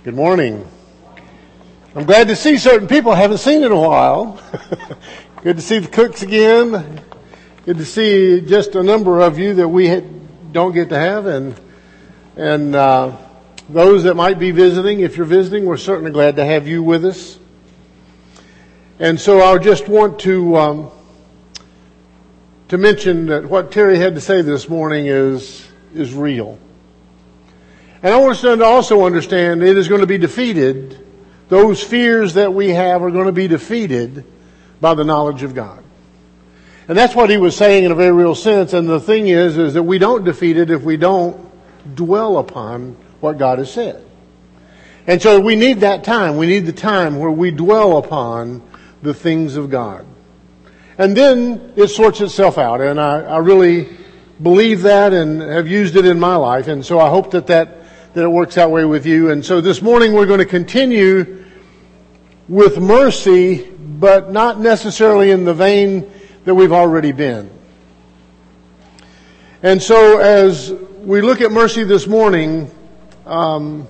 Good morning. I'm glad to see certain people I haven't seen in a while. Good to see the Cooks again. Good to see just a number of you that we don't get to have, and those that might be visiting. If you're visiting, we're certainly glad to have you with us. And so I just want to mention that what Terry had to say this morning is real. And I want us to also understand it is going to be defeated. Those fears that we have are going to be defeated by the knowledge of God. And that's what he was saying in a very real sense. And the thing is that we don't defeat it if we don't dwell upon what God has said. And so we need that time. We need the time where we dwell upon the things of God. And then it sorts itself out. And I really believe that and have used it in my life. And so I hope that it works that way with you. And so this morning we're going to continue with mercy, but not necessarily in the vein that we've already been. And so as we look at mercy this morning, the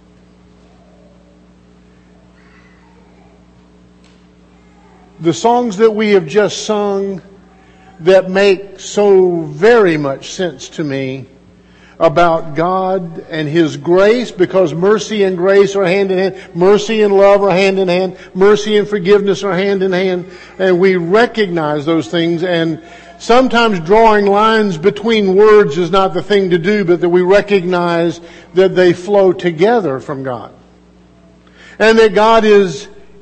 songs that we have just sung that make so very much sense to me about God and His grace, because mercy and grace are hand in hand. Mercy and love are hand in hand. Mercy and forgiveness are hand in hand. And we recognize those things. And sometimes drawing lines between words is not the thing to do, but that we recognize that they flow together from God. And that God is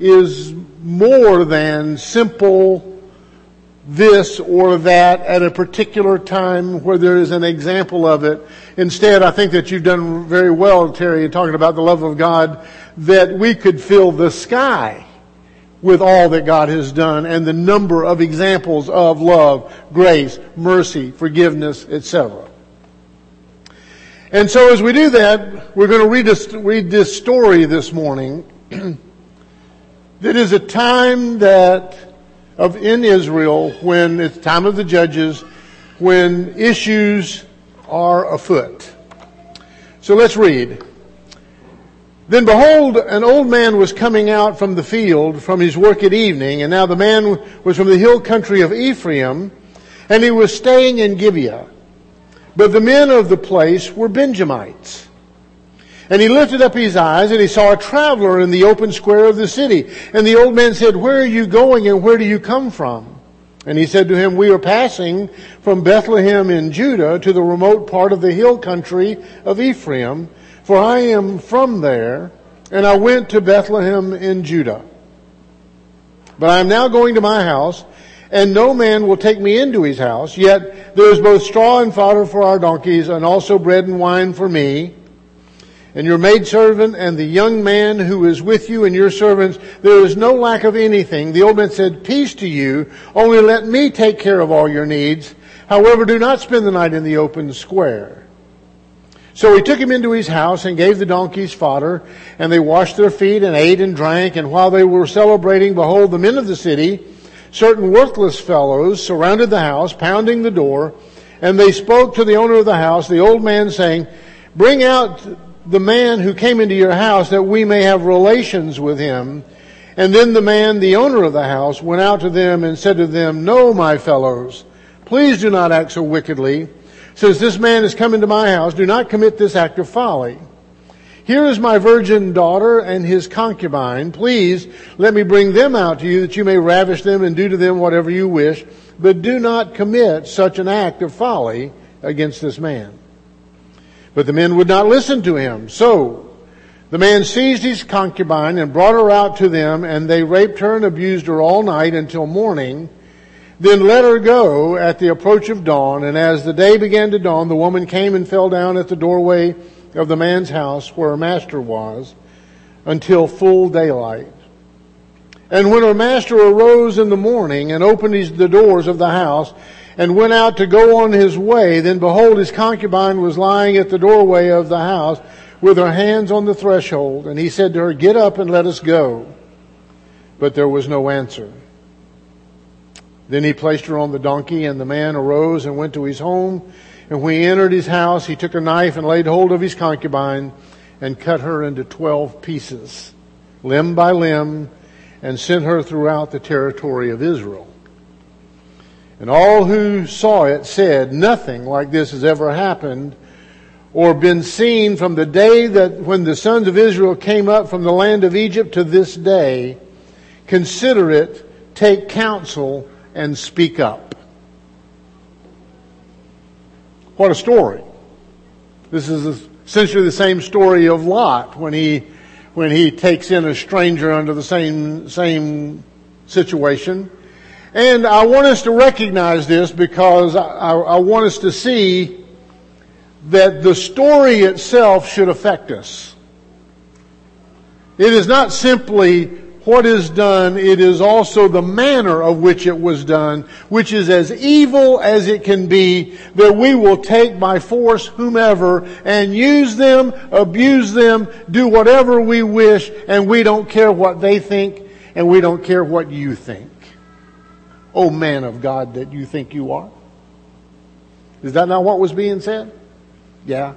more than simple this or that at a particular time where there is an example of it. Instead, I think that you've done very well, Terry, in talking about the love of God, that we could fill the sky with all that God has done and the number of examples of love, grace, mercy, forgiveness, etc. And so as we do that, we're going to read this story this morning that is a time in Israel, when it's time of the judges, when issues are afoot. So let's read. Then behold, an old man was coming out from the field from his work at evening, and now the man was from the hill country of Ephraim, and he was staying in Gibeah. But the men of the place were Benjamites. And he lifted up his eyes, and he saw a traveler in the open square of the city. And the old man said, "Where are you going, and where do you come from?" And he said to him, "We are passing from Bethlehem in Judah to the remote part of the hill country of Ephraim, for I am from there, and I went to Bethlehem in Judah. But I am now going to my house, and no man will take me into his house. Yet there is both straw and fodder for our donkeys, and also bread and wine for me. And your maidservant and the young man who is with you and your servants, there is no lack of anything." The old man said, "Peace to you, only let me take care of all your needs. However, do not spend the night in the open square." So he took him into his house and gave the donkeys fodder, and they washed their feet and ate and drank. And while they were celebrating, behold, the men of the city, certain worthless fellows, surrounded the house, pounding the door. And they spoke to the owner of the house, the old man, saying, "Bring out the man who came into your house, that we may have relations with him." And then the man, the owner of the house, went out to them and said to them, "No, my fellows, please do not act so wickedly. Since this man has come into my house, do not commit this act of folly. Here is my virgin daughter and his concubine. Please let me bring them out to you, that you may ravish them and do to them whatever you wish. But do not commit such an act of folly against this man." But the men would not listen to him. So the man seized his concubine and brought her out to them, and they raped her and abused her all night until morning. Then let her go at the approach of dawn. And as the day began to dawn, the woman came and fell down at the doorway of the man's house where her master was, until full daylight. And when her master arose in the morning and opened the doors of the house, and went out to go on his way, then behold, his concubine was lying at the doorway of the house with her hands on the threshold. And he said to her, "Get up and let us go." But there was no answer. Then he placed her on the donkey, and the man arose and went to his home. And when he entered his house, he took a knife and laid hold of his concubine and cut her into 12 pieces, limb by limb, and sent her throughout the territory of Israel. And all who saw it said, nothing like this has ever happened or been seen from the day that when the sons of Israel came up from the land of Egypt to this day. Consider it, take counsel, and speak up. What a story. This is essentially the same story of Lot when he takes in a stranger under the same situation. And I want us to recognize this because I want us to see that the story itself should affect us. It is not simply what is done, it is also the manner of which it was done, which is as evil as it can be, that we will take by force whomever and use them, abuse them, do whatever we wish, and we don't care what they think, and we don't care what you think. Oh man of God that you think you are. Is that not what was being said? Yeah.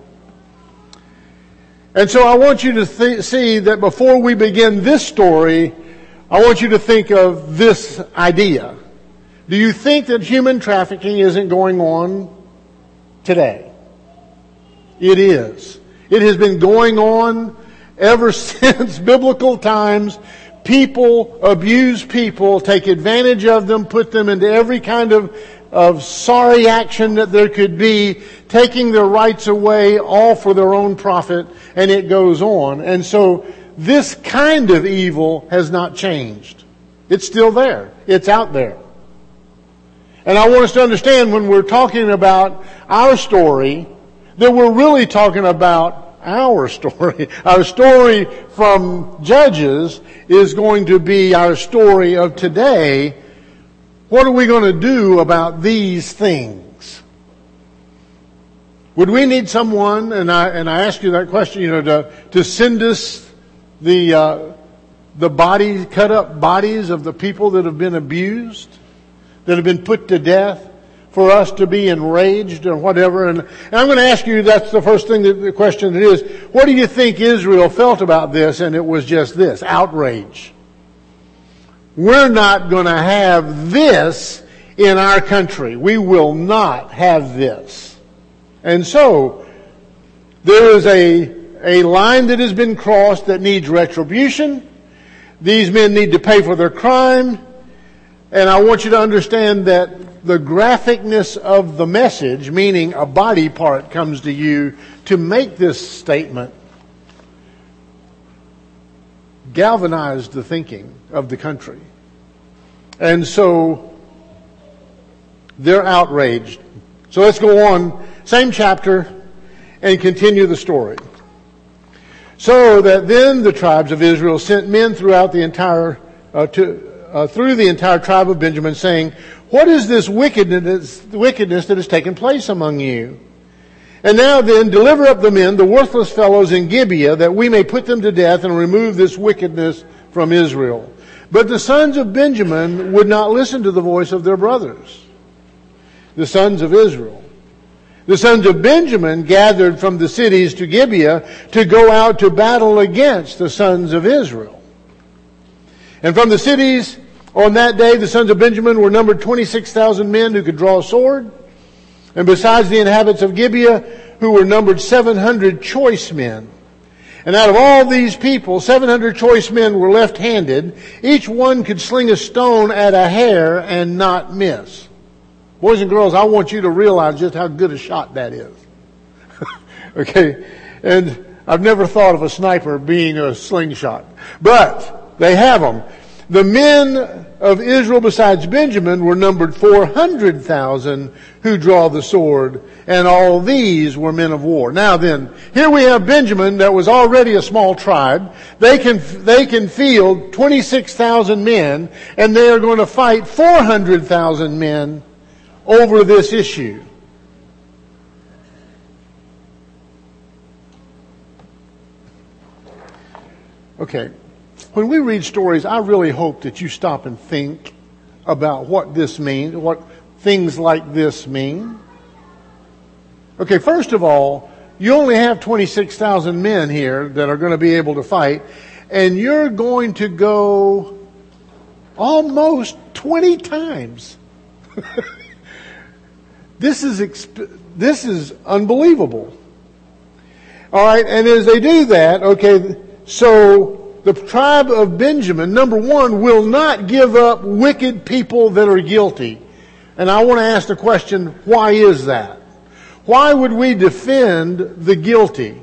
And so I want you to see that before we begin this story, I want you to think of this idea. Do you think that human trafficking isn't going on today? It is. It has been going on ever since biblical times. People abuse people, take advantage of them, put them into every kind of sorry action that there could be, taking their rights away, all for their own profit, and it goes on. And so this kind of evil has not changed. It's still there. It's out there. And I want us to understand when we're talking about our story, that we're really talking about our story. Our story from Judges is going to be our story of today. What are we going to do about these things? Would we need someone, and I ask you that question, to send us the bodies, cut up bodies of the people that have been abused, that have been put to death, for us to be enraged or whatever? And I'm going to ask you, that's the first thing, the question that is, what do you think Israel felt about this? And it was just this, outrage. We're not going to have this in our country. We will not have this. And so, there is a line that has been crossed that needs retribution. These men need to pay for their crime. And I want you to understand that the graphicness of the message, meaning a body part comes to you to make this statement, galvanized the thinking of the country. And so they're outraged. So let's go on, same chapter, and continue the story. So that then the tribes of Israel sent men throughout the entire through the entire tribe of Benjamin, saying, "What is this wickedness that has taken place among you? And now then, deliver up the men, the worthless fellows in Gibeah, that we may put them to death and remove this wickedness from Israel." But the sons of Benjamin would not listen to the voice of their brothers, the sons of Israel. The sons of Benjamin gathered from the cities to Gibeah to go out to battle against the sons of Israel. And from the cities on that day, the sons of Benjamin were numbered 26,000 men who could draw a sword. And besides the inhabitants of Gibeah, who were numbered 700 choice men. And out of all these people, 700 choice men were left-handed. Each one could sling a stone at a hair and not miss. Boys and girls, I want you to realize just how good a shot that is. Okay? And I've never thought of a sniper being a slingshot. But they have them. The men of Israel besides Benjamin were numbered 400,000 who draw the sword, and all these were men of war. Now then, here we have Benjamin that was already a small tribe. They can field 26,000 men, and they are going to fight 400,000 men over this issue. Okay. When we read stories, I really hope that you stop and think about what this means, what things like this mean. Okay, first of all, you only have 26,000 men here that are going to be able to fight, and you're going to go almost 20 times. This is unbelievable. All right, and as they do that, okay, so the tribe of Benjamin, number one, will not give up wicked people that are guilty. And I want to ask the question, why is that? Why would we defend the guilty?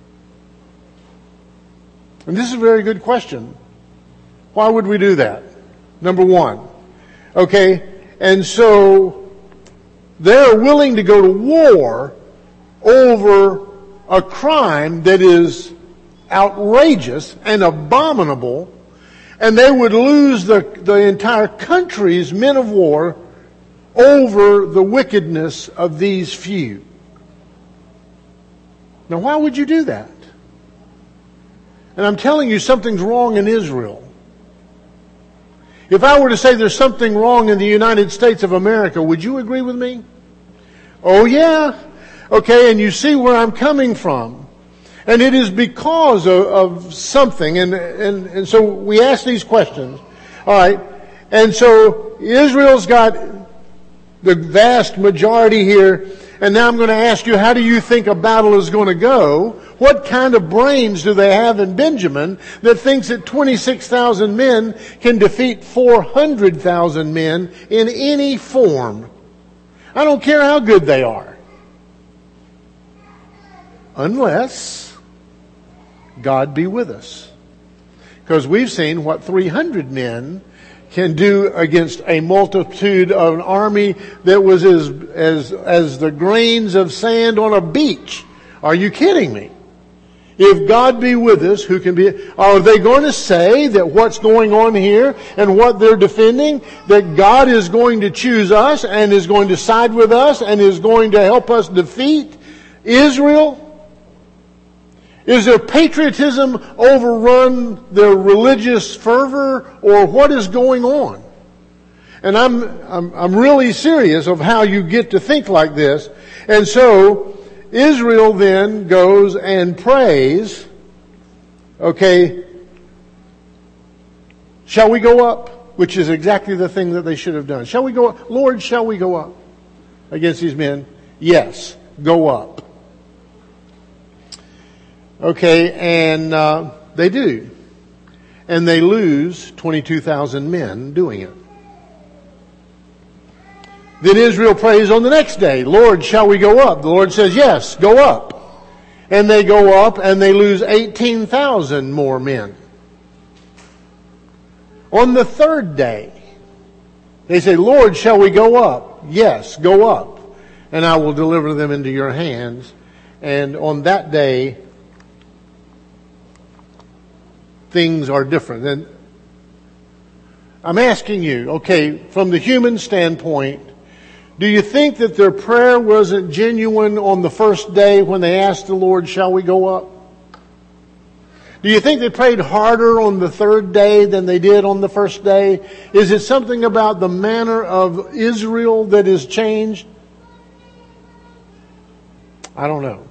And this is a very good question. Why would we do that? Number one. Okay, and so they're willing to go to war over a crime that is outrageous and abominable, and they would lose the entire country's men of war over the wickedness of these few. Now, why would you do that? And I'm telling you, something's wrong in Israel. If I were to say there's something wrong in the United States of America, would you agree with me? Oh yeah. Okay, and you see where I'm coming from. And it is because of something. And so we ask these questions. All right. And so Israel's got the vast majority here. And now I'm going to ask you, how do you think a battle is going to go? What kind of brains do they have in Benjamin that thinks that 26,000 men can defeat 400,000 men in any form? I don't care how good they are. Unless God be with us. Because we've seen what 300 men can do against a multitude of an army that was as the grains of sand on a beach. Are you kidding me? If God be with us, who can be? Are they going to say that what's going on here and what they're defending, that God is going to choose us and is going to side with us and is going to help us defeat Israel? Is their patriotism overrun their religious fervor, or what is going on? And I'm really serious of how you get to think like this. And so Israel then goes and prays. Okay, shall we go up? Which is exactly the thing that they should have done. Shall we go up? Lord, shall we go up against these men? Yes, go up. Okay, and they do. And they lose 22,000 men doing it. Then Israel prays on the next day, Lord, shall we go up? The Lord says, yes, go up. And they go up and they lose 18,000 more men. On the third day, they say, Lord, shall we go up? Yes, go up. And I will deliver them into your hands. And on that day, things are different. And I'm asking you, okay, from the human standpoint, do you think that their prayer wasn't genuine on the first day when they asked the Lord, shall we go up? Do you think they prayed harder on the third day than they did on the first day? Is it something about the manner of Israel that has changed? I don't know.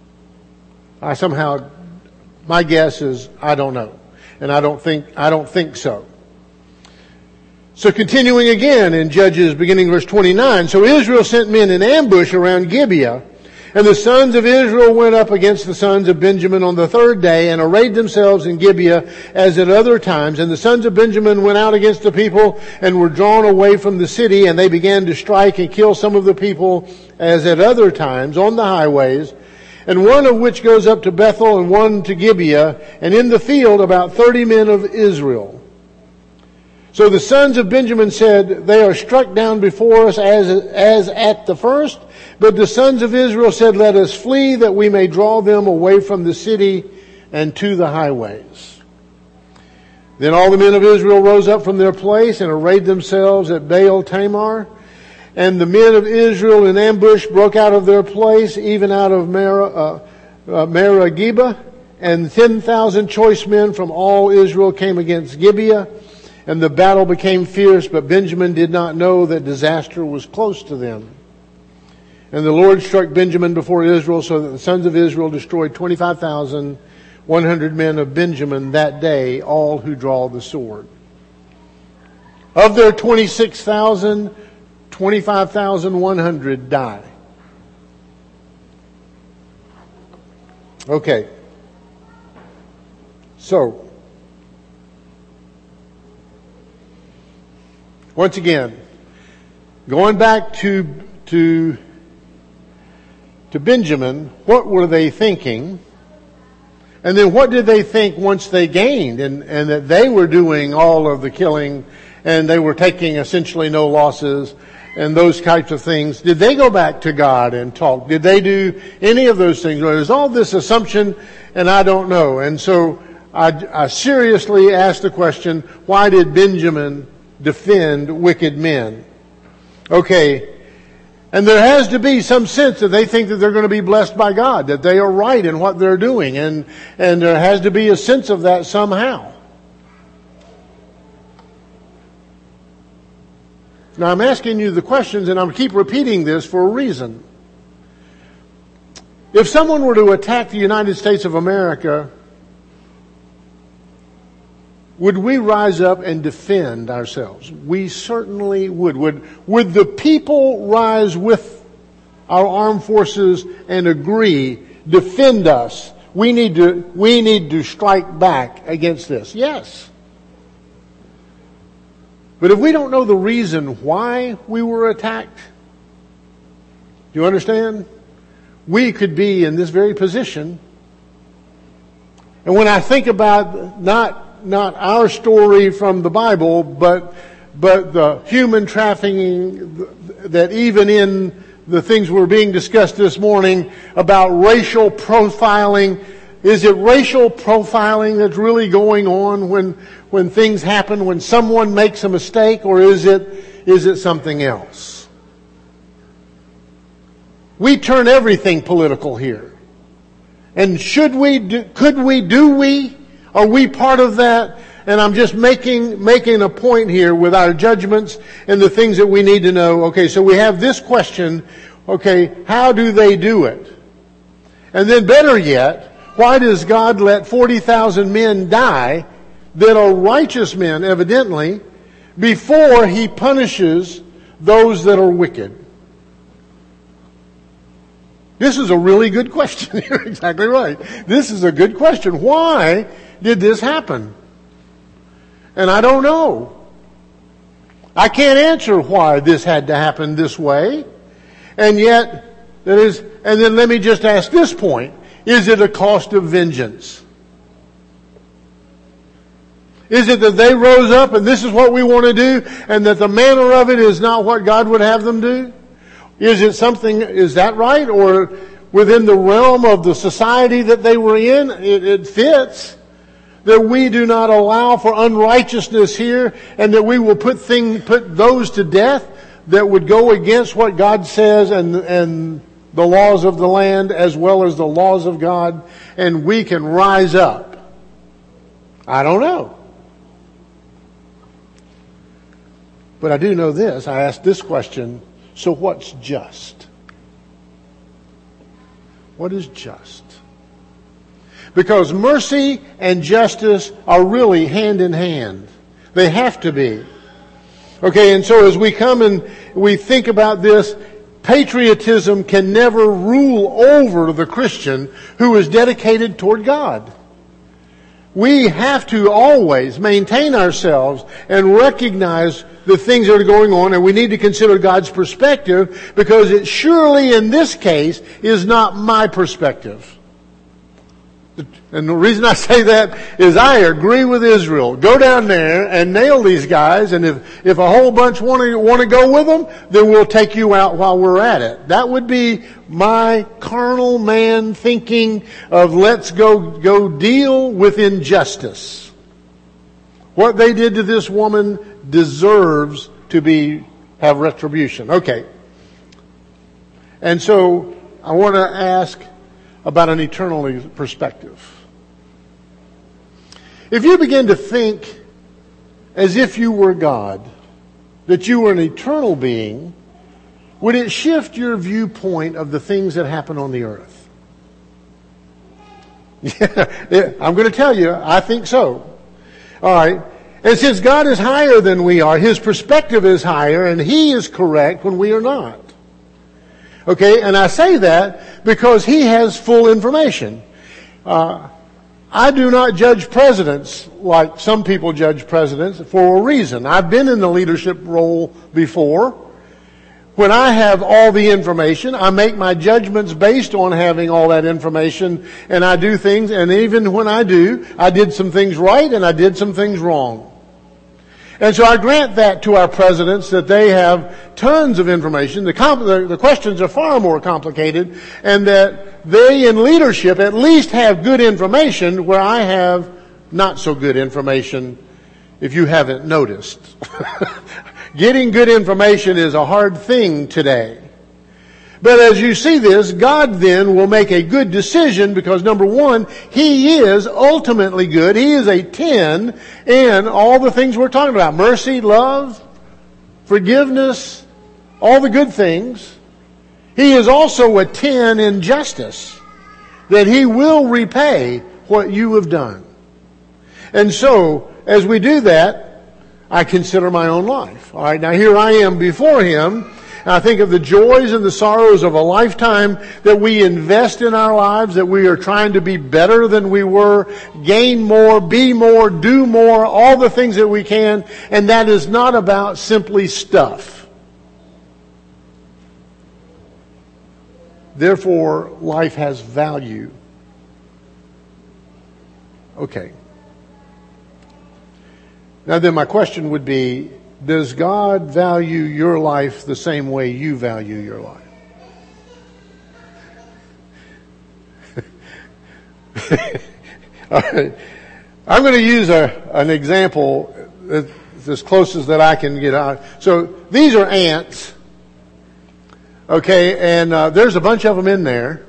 My guess is I don't know. And I don't think so. So continuing again in Judges beginning verse 29. So Israel sent men in ambush around Gibeah, and the sons of Israel went up against the sons of Benjamin on the third day and arrayed themselves in Gibeah as at other times. And the sons of Benjamin went out against the people and were drawn away from the city, and they began to strike and kill some of the people as at other times on the highways. And one of which goes up to Bethel and one to Gibeah, and in the field about 30 men of Israel. So the sons of Benjamin said, they are struck down before us as at the first. But the sons of Israel said, let us flee that we may draw them away from the city and to the highways. Then all the men of Israel rose up from their place and arrayed themselves at Baal Tamar. And the men of Israel in ambush broke out of their place, even out of Merageba. And 10,000 choice men from all Israel came against Gibeah. And the battle became fierce, but Benjamin did not know that disaster was close to them. And the Lord struck Benjamin before Israel, so that the sons of Israel destroyed 25,100 men of Benjamin that day, all who draw the sword. Of their 26,000, 25,100 die. Okay. So, once again, going back to Benjamin, what were they thinking? And then what did they think once they gained and that they were doing all of the killing and they were taking essentially no losses and those types of things? Did they go back to God and talk? Did they do any of those things? Well, there's all this assumption and I don't know. And so I seriously asked the question, why did Benjamin defend wicked men? Okay. And there has to be some sense that they think that they're going to be blessed by God, that they are right in what they're doing, and there has to be a sense of that somehow. Now I'm asking you the questions, and I'm keep repeating this for a reason. If someone were to attack the United States of America, would we rise up and defend ourselves? We certainly would. Would the people rise with our armed forces and agree, defend us? We need to strike back against this. Yes. But if we don't know the reason why we were attacked, do you understand? We could be in this very position. And when I think about not our story from the Bible, but the human trafficking that even in the things we're being discussed this morning about racial profiling. Is it racial profiling that's really going on when things happen, when someone makes a mistake, or is it something else? We turn everything political here. And could we? Are we part of that? And I'm just making a point here with our judgments and the things that we need to know. Okay, so we have this question. Okay, how do they do it? And then better yet, why does God let 40,000 men die that are righteous men, evidently, before He punishes those that are wicked? This is a really good question. You're exactly right. This is a good question. Why did this happen? And I don't know. I can't answer why this had to happen this way. And yet, and then let me just ask this point. Is it a cost of vengeance? Is it that they rose up and this is what we want to do, and that the manner of it is not what God would have them do? Is that right? Or within the realm of the society that they were in, it fits that we do not allow for unrighteousness here, and that we will put those to death that would go against what God says and the laws of the land as well as the laws of God, and we can rise up. I don't know. But I do know this. I asked this question. So what's just? What is just? Because mercy and justice are really hand in hand. They have to be. Okay, and so as we come and we think about this, patriotism can never rule over the Christian who is dedicated toward God. We have to always maintain ourselves and recognize the things that are going on, and we need to consider God's perspective, because it surely in this case is not my perspective. And the reason I say that is I agree with Israel. Go down there and nail these guys, and if a whole bunch want to go with them, then we'll take you out while we're at it. That would be my carnal man thinking of let's go deal with injustice. What they did to this woman deserves to have retribution. Okay. And so I want to ask about an eternal perspective. If you begin to think as if you were God, that you were an eternal being, would it shift your viewpoint of the things that happen on the earth? Yeah, I'm going to tell you, I think so. All right. And since God is higher than we are, His perspective is higher, and He is correct when we are not. Okay, and I say that because He has full information. I do not judge presidents like some people judge presidents for a reason. I've been in the leadership role before. When I have all the information, I make my judgments based on having all that information, and I do things, and even when I do, I did some things right and I did some things wrong. And so I grant that to our presidents, that they have tons of information. The questions are far more complicated, and that they in leadership at least have good information where I have not so good information, if you haven't noticed. Getting good information is a hard thing today. But as you see this, God then will make a good decision because, number one, He is ultimately good. He is a 10 in all the things we're talking about. Mercy, love, forgiveness, all the good things. He is also a 10 in justice, that He will repay what you have done. And so, as we do that, I consider my own life. All right, now here I am before Him. And I think of the joys and the sorrows of a lifetime that we invest in our lives, that we are trying to be better than we were, gain more, be more, do more, all the things that we can. And that is not about simply stuff. Therefore, life has value. Okay. Now then my question would be, does God value your life the same way you value your life? All right. I'm going to use an example as close as that I can get out. So these are ants. Okay, and there's a bunch of them in there.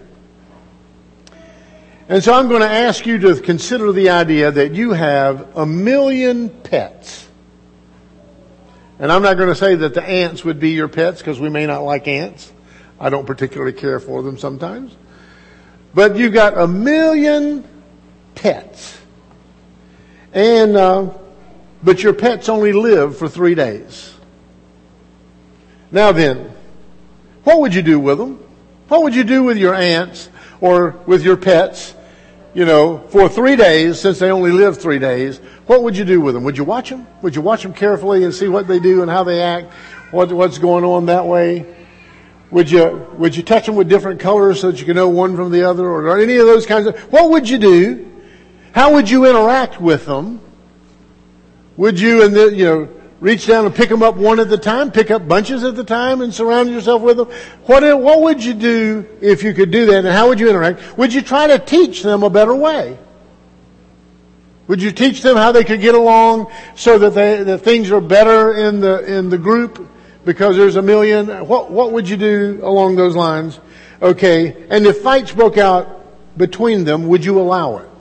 And so I'm going to ask you to consider the idea that you have 1 million pets. And I'm not going to say that the ants would be your pets because we may not like ants. I don't particularly care for them sometimes. But you've got 1 million pets. And, but your pets only live for 3 days. Now then, what would you do with them? What would you do with your ants or with your pets, for 3 days, since they only live 3 days? What would you do with them? Would you watch them? Would you watch them carefully and see what they do and how they act? What's going on that way? Would you touch them with different colors so that you can know one from the other, or any of those kinds of? What would you do? How would you interact with them? Would you reach down and pick them up one at a time, pick up bunches at the time, and surround yourself with them? What would you do if you could do that, and how would you interact? Would you try to teach them a better way? Would you teach them how they could get along so that things are better in the group because there's 1 million? What would you do along those lines? Okay, and if fights broke out between them, would you allow it?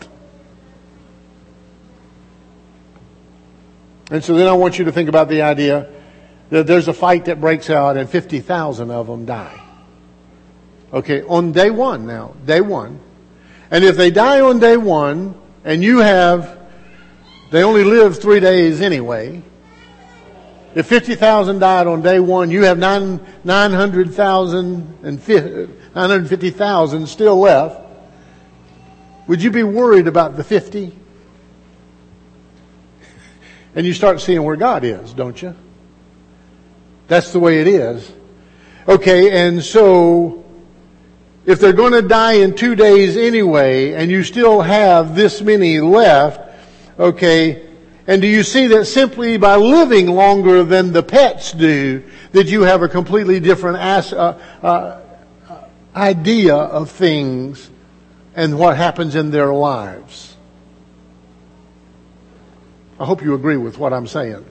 And so then I want you to think about the idea that there's a fight that breaks out and 50,000 of them die. Okay, on day one now, day one. And if they die on day one, and they only live 3 days anyway. If 50,000 died on day one, you have 950,000 still left. Would you be worried about the 50? And you start seeing where God is, don't you? That's the way it is. Okay, and so if they're going to die in 2 days anyway, and you still have this many left, okay, and do you see that simply by living longer than the pets do, that you have a completely different idea of things and what happens in their lives? I hope you agree with what I'm saying.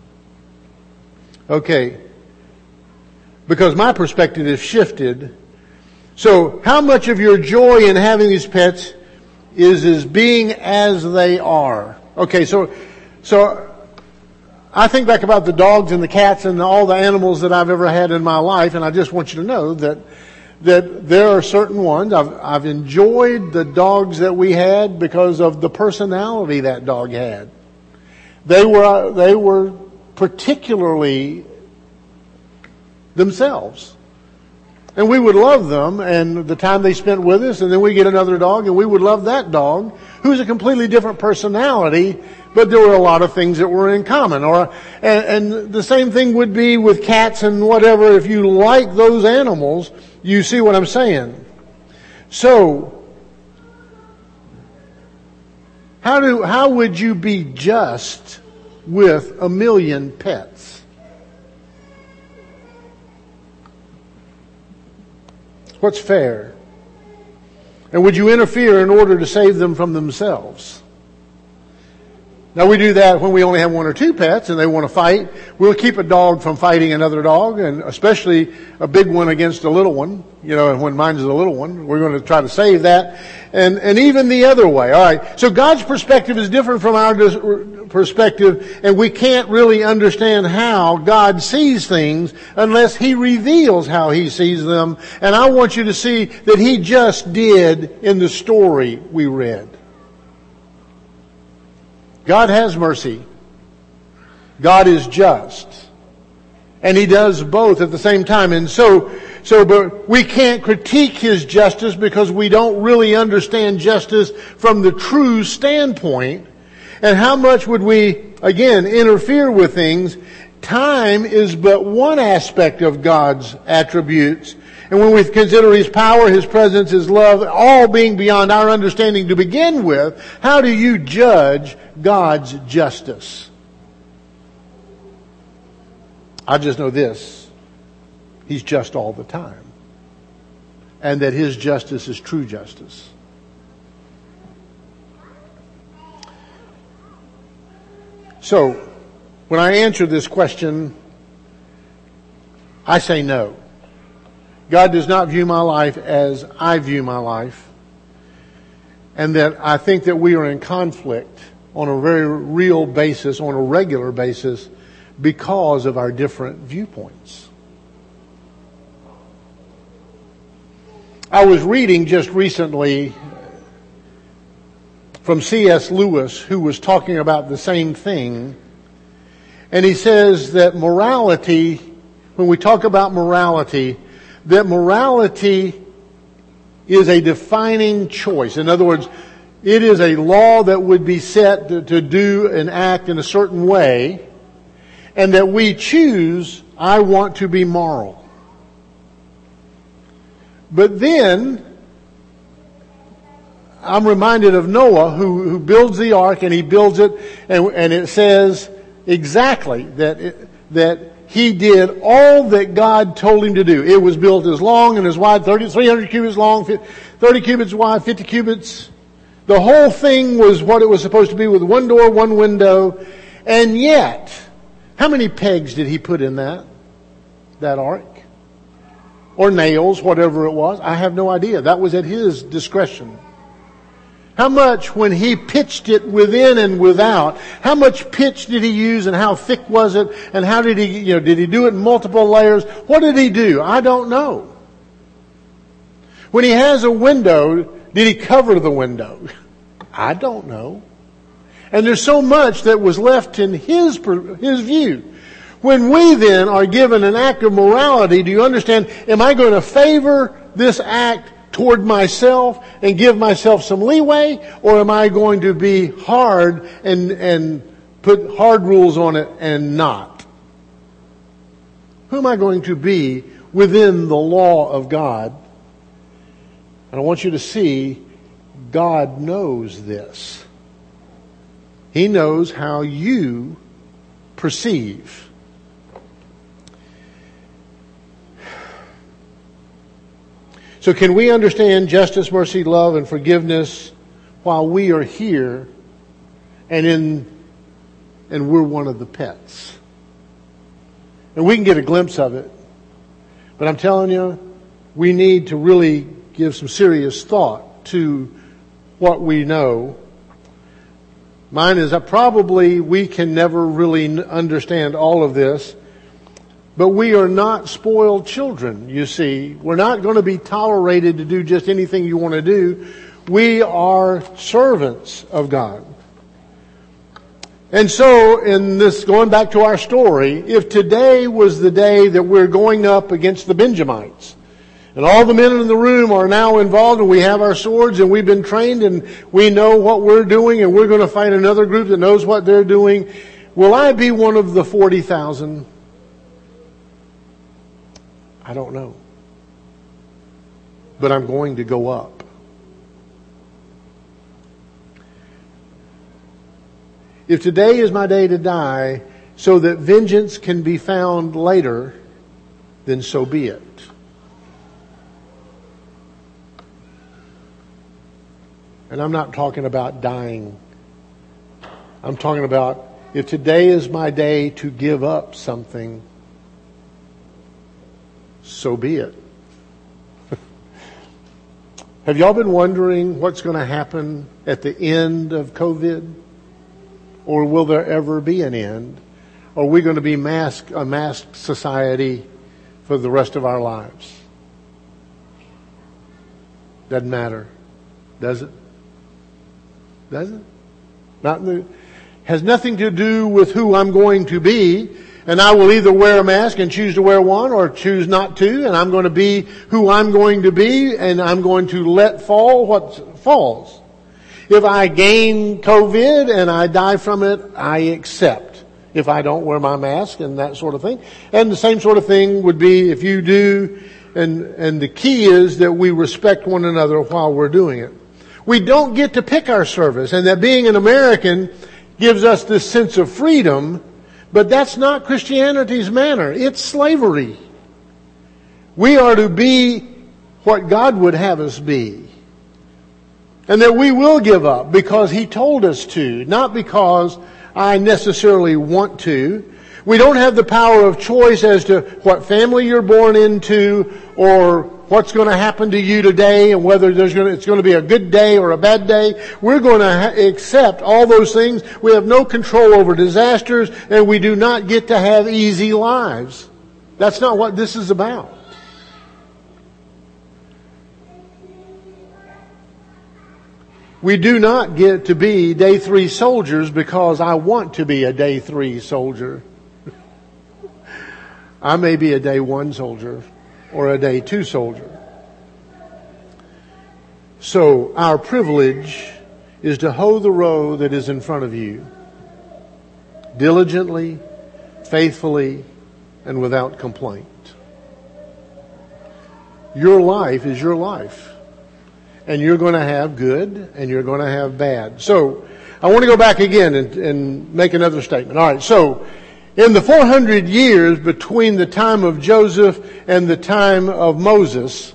Okay. Because my perspective is shifted. So how much of your joy in having these pets is being as they are? Okay, so I think back about the dogs and the cats and all the animals that I've ever had in my life, and I just want you to know that there are certain ones. I've enjoyed the dogs that we had because of the personality that dog had. They were particularly themselves. And we would love them and the time they spent with us, and then we get another dog and we would love that dog who's a completely different personality, but there were a lot of things that were in common. And the same thing would be with cats and whatever. If you like those animals, you see what I'm saying. So, how would you be just with 1 million pets? What's fair? And would you interfere in order to save them from themselves? Now we do that when we only have 1 or 2 pets and they want to fight. We'll keep a dog from fighting another dog, and especially a big one against a little one. And when mine is a little one, we're going to try to save that. And even the other way. All right. So God's perspective is different from our perspective, and we can't really understand how God sees things unless He reveals how He sees them. And I want you to see that He just did in the story we read. God has mercy. God is just. And He does both at the same time. And but we can't critique His justice because we don't really understand justice from the true standpoint. And how much would we, again, interfere with things? Time is but one aspect of God's attributes. And when we consider His power, His presence, His love, all being beyond our understanding to begin with, how do you judge God's justice? I just know this. He's just all the time. And that His justice is true justice. So, when I answer this question, I say no. God does not view my life as I view my life. And that I think that we are in conflict on a very real basis, on a regular basis, because of our different viewpoints. I was reading just recently from C.S. Lewis, who was talking about the same thing. And he says that morality, when we talk about morality, that morality is a defining choice. In other words, it is a law that would be set to do and act in a certain way, and that we choose, I want to be moral. But then, I'm reminded of Noah who builds the ark, and he builds it, and it says exactly that he did all that God told him to do. It was built as long and as wide, 300 cubits long, 30 cubits wide, 50 cubits. The whole thing was what it was supposed to be, with one door, one window. And yet, how many pegs did he put in that ark? Or nails, whatever it was. I have no idea. That was at his discretion. How much, when he pitched it within and without, how much pitch did he use and how thick was it? And how did he, did he do it in multiple layers? What did he do? I don't know. When he has a window, did he cover the window? I don't know. And there's so much that was left in his view. When we then are given an act of morality, do you understand, am I going to favor this act toward myself and give myself some leeway, or am I going to be hard and put hard rules on it and not? Who am I going to be within the law of God? And I want you to see, God knows this. He knows how you perceive. So can we understand justice, mercy, love, and forgiveness while we are here and we're one of the pets? And we can get a glimpse of it. But I'm telling you, we need to really give some serious thought to what we know. Mine is probably we can never really understand all of this, but we are not spoiled children, you see. We're not going to be tolerated to do just anything you want to do. We are servants of God. And so, in this, going back to our story, if today was the day that we're going up against the Benjamites, and all the men in the room are now involved, and we have our swords, and we've been trained, and we know what we're doing, and we're going to fight another group that knows what they're doing, will I be one of the 40,000? I don't know. But I'm going to go up. If today is my day to die, so that vengeance can be found later, then so be it. And I'm not talking about dying. I'm talking about if today is my day to give up something, so be it. Have y'all been wondering what's going to happen at the end of COVID? Or will there ever be an end? Or are we going to be a masked society for the rest of our lives? Doesn't matter. Does it? Does it? Has nothing to do with who I'm going to be. And I will either wear a mask and choose to wear one or choose not to. And I'm going to be who I'm going to be. And I'm going to let fall what falls. If I gain COVID and I die from it, I accept. If I don't wear my mask and that sort of thing. And the same sort of thing would be if you do. And the key is that we respect one another while we're doing it. We don't get to pick our service, and that being an American gives us this sense of freedom, but that's not Christianity's manner. It's slavery. We are to be what God would have us be. And that we will give up because He told us to, not because I necessarily want to. We don't have the power of choice as to what family you're born into or what's going to happen to you today and whether it's going to be a good day or a bad day. We're going to accept all those things. We have no control over disasters, and we do not get to have easy lives. That's not what this is about. We do not get to be day 3 soldiers because I want to be a day 3 soldier. I may be a day 1 soldier or a day 2 soldier. So our privilege is to hoe the row that is in front of you diligently, faithfully, and without complaint. Your life is your life. And you're going to have good and you're going to have bad. So I want to go back again and make another statement. All right, so in the 400 years between the time of Joseph and the time of Moses,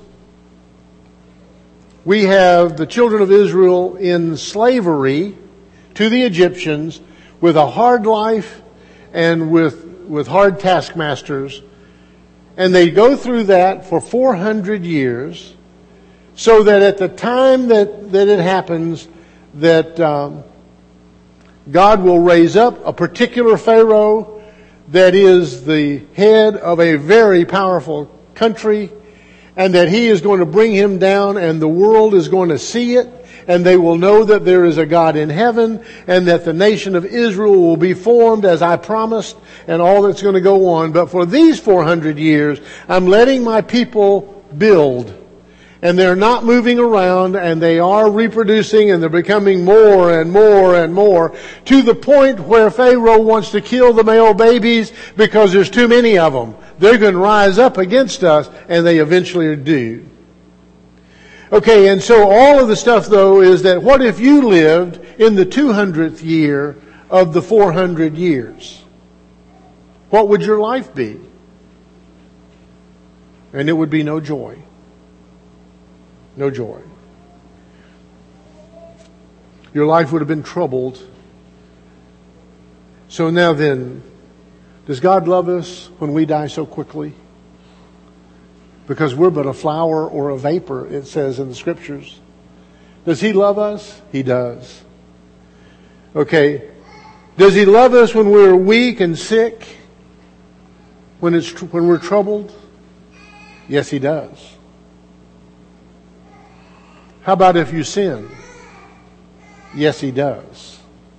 we have the children of Israel in slavery to the Egyptians with a hard life and with hard taskmasters. And they go through that for 400 years so that at the time that it happens, that God will raise up a particular Pharaoh that is the head of a very powerful country, and that he is going to bring him down, and the world is going to see it, and they will know that there is a God in heaven, and that the nation of Israel will be formed as I promised, and all that's going to go on. But for these 400 years, I'm letting my people build. And they're not moving around, and they are reproducing, and they're becoming more and more and more, to the point where Pharaoh wants to kill the male babies because there's too many of them. They're going to rise up against us, and they eventually do. Okay, and so all of the stuff, though, is that what if you lived in the 200th year of the 400 years? What would your life be? And it would be no joy. No joy. Your life would have been troubled. So now then, does God love us when we die so quickly? Because we're but a flower or a vapor, it says in the Scriptures. Does He love us? He does. Okay. Does He love us when we're weak and sick? When we're troubled? Yes, He does. How about if you sin? Yes, He does.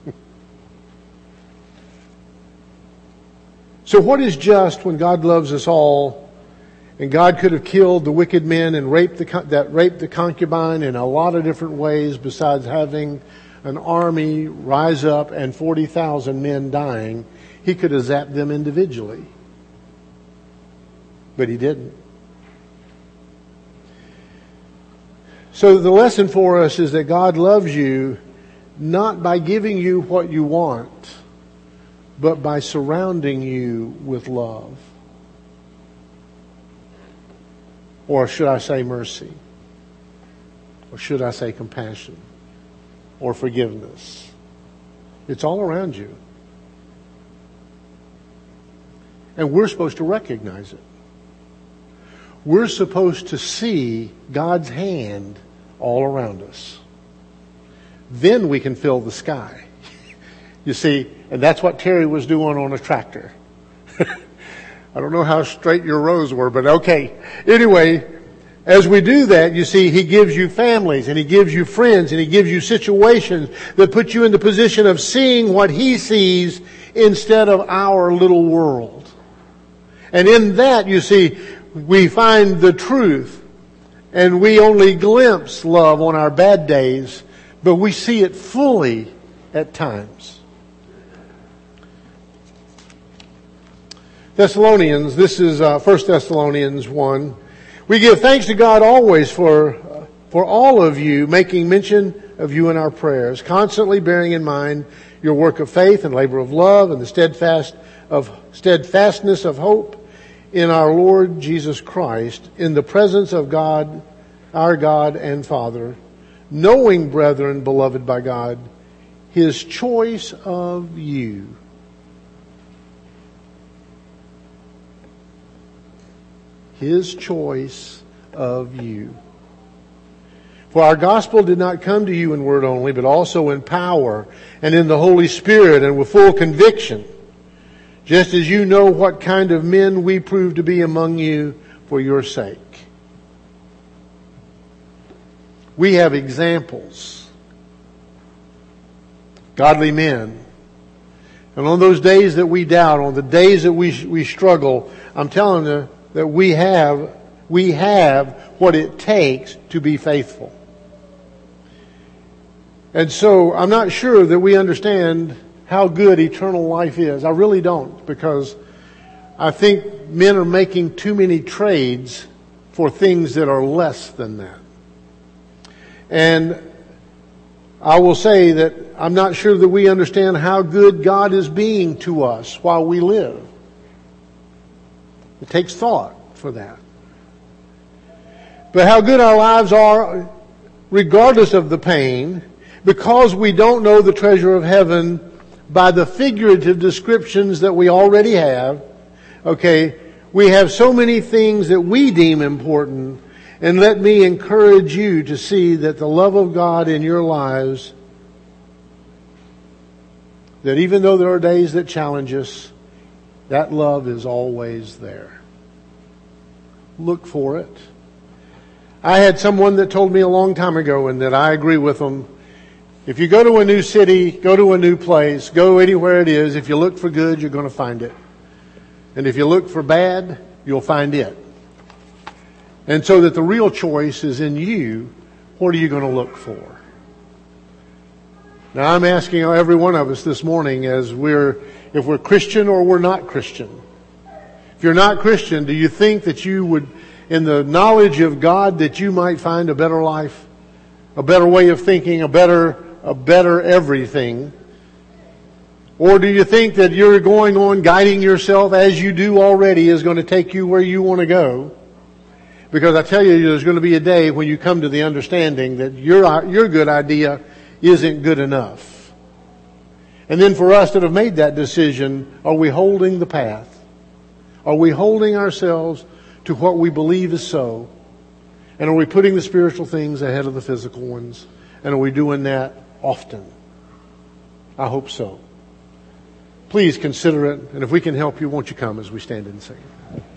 So what is just when God loves us all, and God could have killed the wicked men and raped the concubine in a lot of different ways besides having an army rise up and 40,000 men dying? He could have zapped them individually. But He didn't. So the lesson for us is that God loves you not by giving you what you want, but by surrounding you with love. Or should I say mercy? Or should I say compassion? Or forgiveness? It's all around you. And we're supposed to recognize it. We're supposed to see God's hand all around us. Then we can fill the sky. You see, and that's what Terry was doing on a tractor. I don't know how straight your rows were, but okay. Anyway, as we do that, you see, He gives you families, and He gives you friends, and He gives you situations that put you in the position of seeing what He sees instead of our little world. And in that, you see, we find the truth, and we only glimpse love on our bad days, but we see it fully at times. Thessalonians, this is 1 Thessalonians 1. We give thanks to God always for all of you, making mention of you in our prayers, constantly bearing in mind your work of faith and labor of love and the steadfastness of hope in our Lord Jesus Christ, in the presence of God, our God and Father, knowing, brethren, beloved by God, His choice of you. His choice of you. For our gospel did not come to you in word only, but also in power and in the Holy Spirit and with full conviction, just as you know what kind of men we prove to be among you for your sake. We have examples. Godly men. And on those days that we doubt, on the days that we struggle, I'm telling you that we have what it takes to be faithful. And so I'm not sure that we understand how good eternal life is. I really don't, because I think men are making too many trades for things that are less than that. And I will say that I'm not sure that we understand how good God is being to us while we live. It takes thought for that. But how good our lives are, regardless of the pain, because we don't know the treasure of heaven by the figurative descriptions that we already have. Okay, we have so many things that we deem important. And let me encourage you to see that the love of God in your lives, that even though there are days that challenge us, that love is always there. Look for it. I had someone that told me a long time ago, and that I agree with them. If you go to a new city, go to a new place, go anywhere it is, if you look for good, you're going to find it. And if you look for bad, you'll find it. And so that the real choice is in you. What are you going to look for? Now I'm asking every one of us this morning if we're Christian or we're not Christian. If you're not Christian, do you think that you would, in the knowledge of God, that you might find a better life, a better way of thinking, a better everything? Or do you think that you're going on guiding yourself as you do already is going to take you where you want to go? Because I tell you, there's going to be a day when you come to the understanding that your good idea isn't good enough. And then for us that have made that decision, are we holding the path? Are we holding ourselves to what we believe is so? And are we putting the spiritual things ahead of the physical ones? And are we doing that often? I hope so. Please consider it, and if we can help you, won't you come as we stand and sing?